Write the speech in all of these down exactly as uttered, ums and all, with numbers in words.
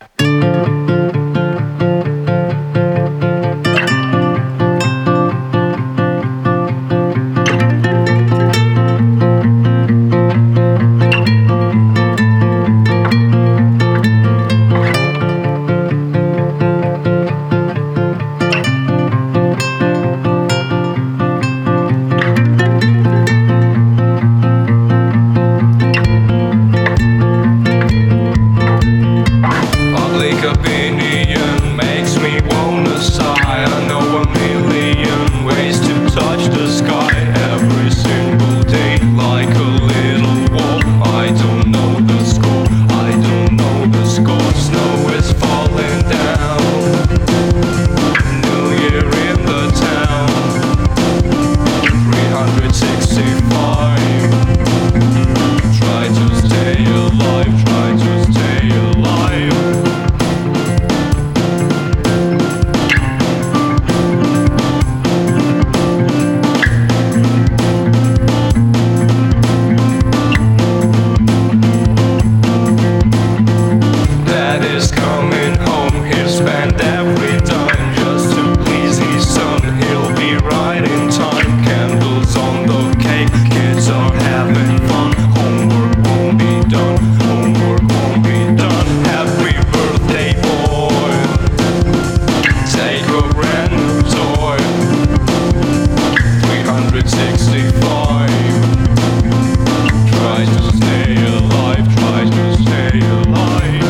Public opinion makes me wanna sigh. I know a million ways to touch the sky every single day, like a little wall. I don't know the score, I don't know the score. Snow is falling down, New Year in the town. three hundred sixty-five. Try to stay alive, try to stay alive. Dad is coming home, he'll spend every dime just to please his son. He'll be right in time, candles on the cake, kids are having fun. Homework won't be done, homework won't be done. Happy birthday, boy, take a brand new toy. three hundred sixty-five. Try to stay alive, try to stay alive.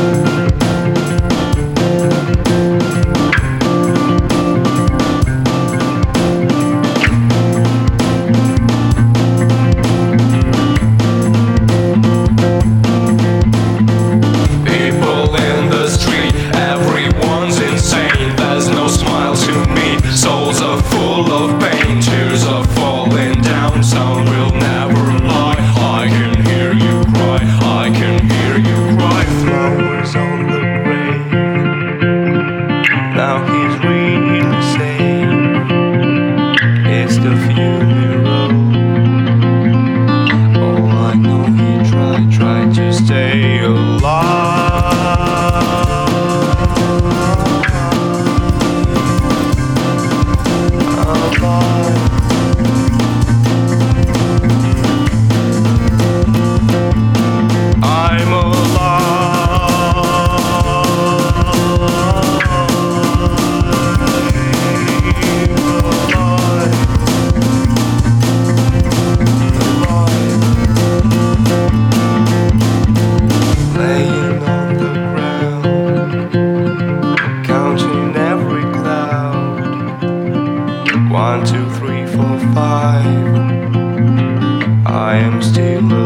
People in the street, everyone's insane. There's no smile to me, souls are full of pain. Tears are falling down, sound will never lie. I can hear you cry, I can hear you cry. Flowers on the grave, now he's really safe. It's the funeral. Oh, I know he tried, tried to stay alive. Alive. I'm alive. Laying on the ground, counting every cloud. One, two, three, four, five. I am still alive.